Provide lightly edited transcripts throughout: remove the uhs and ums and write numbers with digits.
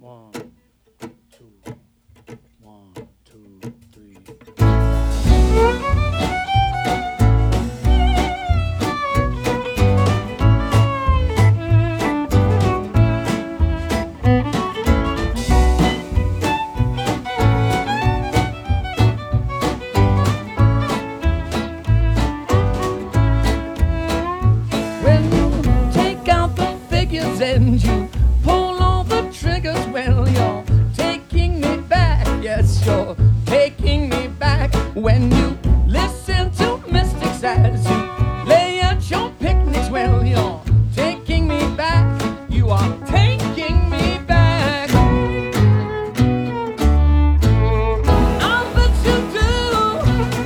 One, two, one, two, three. When you take out the figures and you pull all the triggers, well, you're taking me back. Yes, you're taking me back. When you listen to mystics as you lay at your picnics, well, you're taking me back. You are taking me back. I'll bet you do,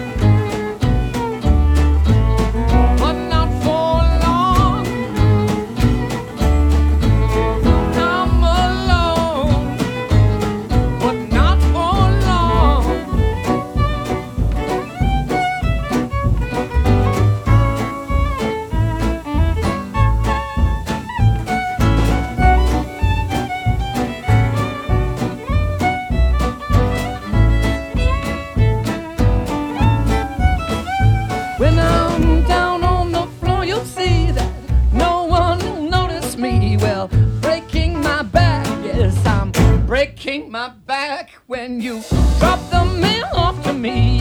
but not for long. I'm alone, but not for long. When I'm down on the floor, you'll see that no one will notice me. Well, breaking my back, yes, I'm breaking my back. When you drop the mail off to me,